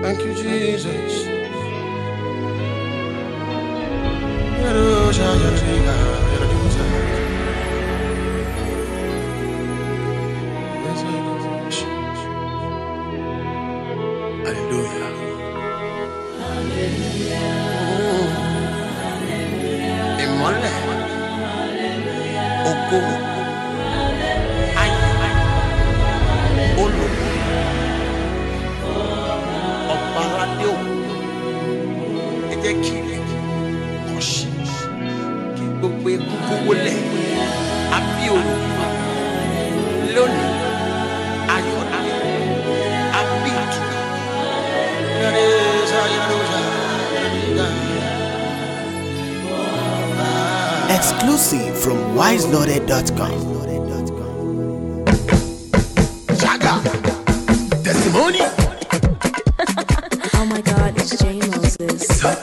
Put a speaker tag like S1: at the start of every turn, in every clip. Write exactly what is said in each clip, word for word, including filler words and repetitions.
S1: Thank you, Jesus. Hallelujah. Ìmọ́lẹ̀, ògo, ayọ̀, olùkọ́, ọba aládé òkú, ẹ jẹ́ kí ilẹ̀ kọ̀ sí, kí gbogbo egungun kó wólẹ̀, àbí olùkọ́ lónìí, ayọ̀ náà, àbí ìtura.
S2: Exclusive from wise loaded dot com.
S1: Jaga, testimony.
S3: Oh my God, it's Jay Moses.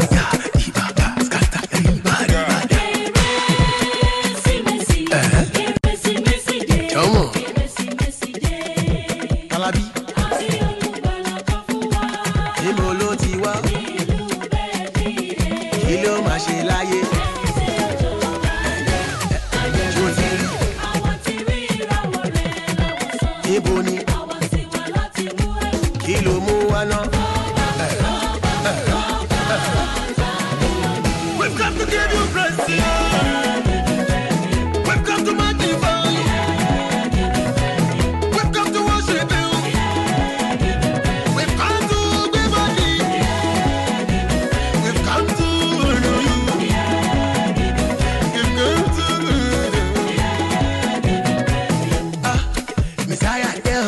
S1: Come on. Kalabi. Níbo ló ti wá? Kí ló máa ṣe láyé? Níbo ni? Kí ló mú wá náà? We've come to give you praise. We've come to magnify you. We've come to worship you. We've come to give body. We've come to honor you. We've come to ah, Messiah, yeah.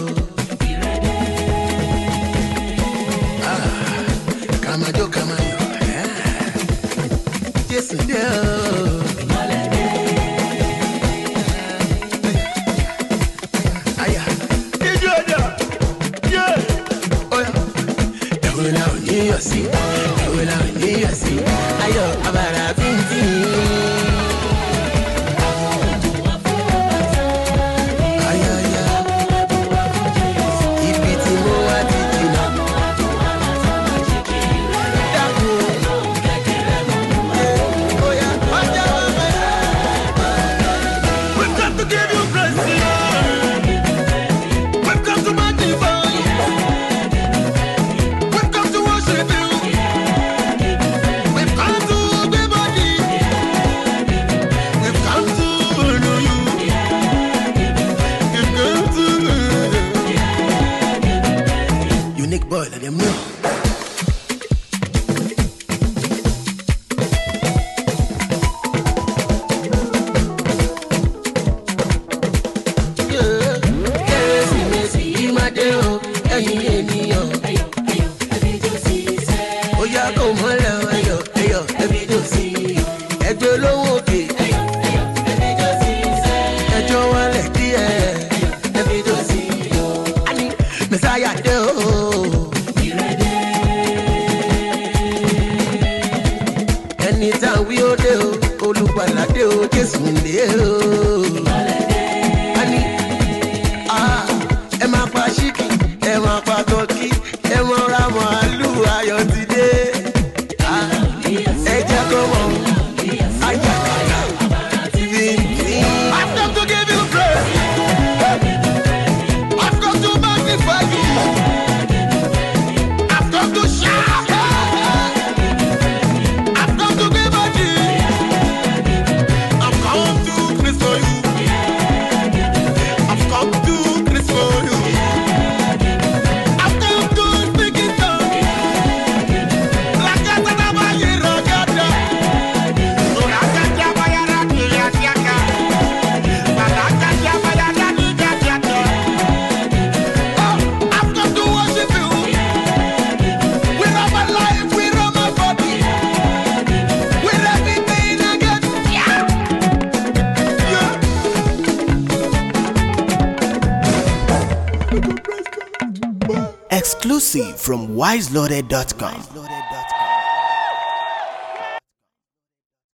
S1: Ah, Kamajo, Kamayo, yeah. Yes, yeah. Aya, did you hear? Yeah. Oh yeah. Ewe la oni yosi, ewe la oni yosi. Ayo, abara binti. Aya ya. Ibi tí mo wá ti jìnnà. Dàgbò. Oh yeah. Ọjà wa fẹ́. We've come to give you praise. We've come to magnify you. We've come to worship you. We've come to be body. We've come to honor you. We've come to unique boy, let them know. Kérésìmesì yìí máa dé o, ẹ̀yin ènìyàn. Ó yá kó mọ́lẹ̀ o, ẹyọ̀ ẹyọ̀ ẹbí tó sí i. Ẹjọ́ lówó òkè. Ẹjọ́ wálẹ̀ díẹ̀. Ẹbí tó sí i. A ní Mẹ̀sáyà dé o. Ẹni tá a wí ó dé o, olùgbàlà dé o, Jésù ń dé o. A ní ah, ẹ máa pa ṣíkì, ẹ máa pa tọ́kì, ẹ máa ra màálù, ayọ̀ ti dé. Ah, ẹ jẹ́ kó mọ̀, ayàkàlà ti fi ń tí. I've come to give you praise. I've come to magnify you. I've come to shout. I've come to give body. I've come to praise for you. I've come to praise for you. I've come to speak in tongues. Lakata na bayi rogada. Lakata baya rati yatiaka. Lakata baya rati yatiaka. Oh, I've come to worship you. With all my life, with all my body, with everything I got. Yeah. Yeah.
S2: Exclusive from wise loaded dot com.